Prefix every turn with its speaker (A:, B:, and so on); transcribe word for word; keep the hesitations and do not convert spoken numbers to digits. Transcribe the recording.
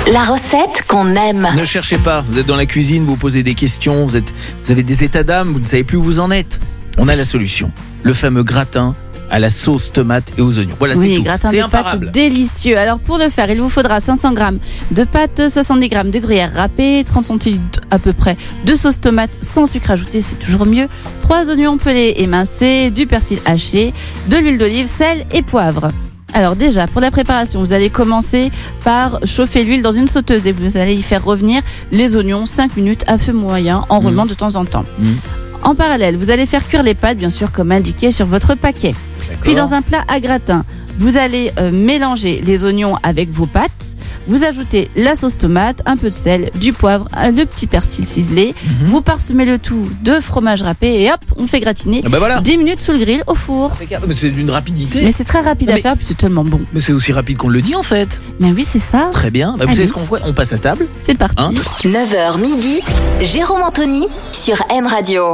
A: La recette qu'on aime.
B: Ne cherchez pas, vous êtes dans la cuisine, vous posez des questions, vous, êtes, vous avez des états d'âme, vous ne savez plus où vous en êtes. On a la solution, le fameux gratin à la sauce tomate et aux oignons. Voilà,
C: oui,
B: c'est tout.
C: gratin
B: C'est
C: de
B: imparable.
C: pâtes délicieux. Alors pour le faire, il vous faudra cinq cents grammes de pâtes, soixante-dix grammes de gruyère râpée, trente centilitres à peu près de sauce tomate sans sucre ajouté, c'est toujours mieux, trois oignons pelés émincés, du persil haché, de l'huile d'olive, sel et poivre. Alors déjà, pour la préparation, vous allez commencer par chauffer l'huile dans une sauteuse et vous allez y faire revenir les oignons cinq minutes à feu moyen en roulement mmh. de temps en temps. Mmh. En parallèle, vous allez faire cuire les pâtes, bien sûr, comme indiqué sur votre paquet. D'accord. Puis dans un plat à gratin, vous allez euh, mélanger les oignons avec vos pâtes. Vous ajoutez la sauce tomate, un peu de sel, du poivre, le petit persil ciselé. Mmh. Vous parsemez le tout de fromage râpé et hop, on fait gratiner
B: ah bah voilà.
C: dix minutes sous le grill au four.
B: Mais c'est d'une rapidité.
C: Mais c'est très rapide
B: non,
C: à faire, puis c'est tellement bon.
B: Mais c'est aussi rapide qu'on le dit en fait.
C: Mais oui, c'est ça.
B: Très bien. Bah, vous savez ce qu'on fait ? On passe à table.
C: C'est parti.
A: Hein neuf heures midi, Jérôme Anthony sur M Radio.